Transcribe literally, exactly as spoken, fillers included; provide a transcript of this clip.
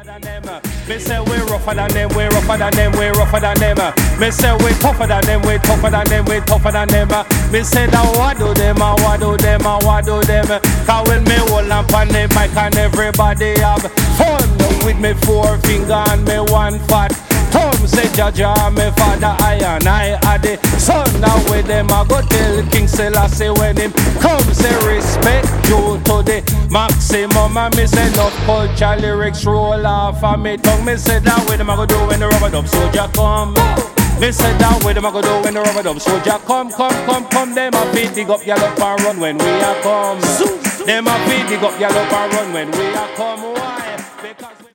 Me say we rougher than them, we rougher than them, we rougher than them. Me say we tougher than them, we tougher than them, we tougher than them. Me say that what do them, and what do them, and what do them. Cause when me hold up on the mic and everybody have fun with me four finger and me one fat. Tom say Jaja, me father, I and I are the son. Now with them I go tell King Selassie when him come say respect you to the maximum. And me say no culture lyrics roll off of me tongue. Me say that with them I go do when the rubber dub soldier come. Me say that with them I go do when the rubber dub soldier come, come, come, come. Them a beat dig up your up and run when we are come. Them a beat dig up your up and run when we are come.